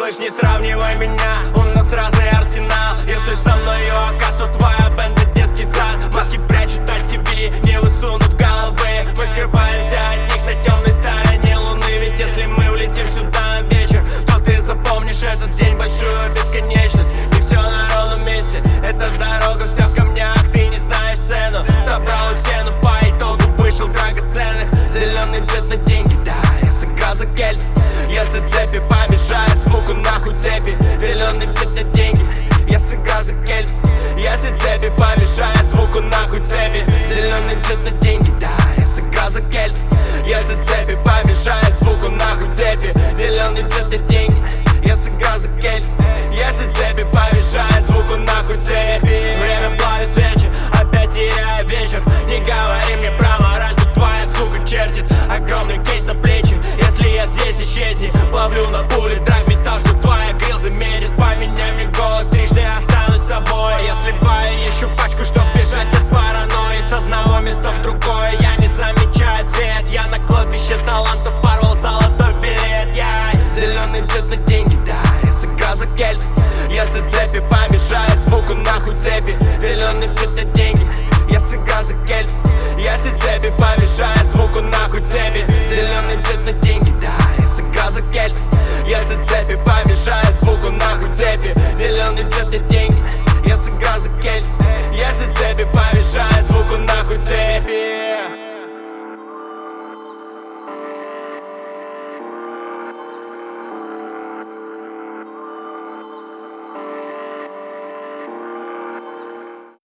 малыш, не сравнивай меня, у нас разный арсенал. Если со мной ЮАК, то твоя бенда детский сад. Маски прячут от тебе, не высунут головы. Мы скрываемся от них на темной стороне луны. Ведь если мы улетим сюда на вечер, то ты запомнишь этот день, большую бесконечность. И все на ровном месте, эта дорога вся в камнях. Ты не знаешь цену, собрал их все, но по итогу вышел драгоценных. Зеленый джет на деньги, да, я сыграл за кельтов. Если цепи помешают звуку, нахуй цепи. Зеленый джет на деньги, я сыграл за кельтов. Если цепи помешают звуку, нахуй цепи. Зеленый джет на деньги, да, я сыграл за кельтов. Если цепи помешают звуку, нахуй цепи. Зеленый джет на деньги, я сыграл за кельтов. Если цепи помешают звуку, нахуй цепи. Время плавит свечи, опять теряю вечер. Не говори мне про мораль, тут твоя сука чертит. Огромный кейс на плечи, если я здесь, исчезни. Ловлю на пули драгметалл, что твоя гриль заметит. Поменяй мне голос, трижды останусь собой. Я сливаю еще пачку, чтоб бежать от паранойи. С одного места в другое я не замечаю свет. Я на кладбище талантов порвал золотой билет. Я зеленый джет на деньги, да, я сыграл за кельтов. Если цепи помешают звуку, нахуй цепи. Зеленый джет на деньги,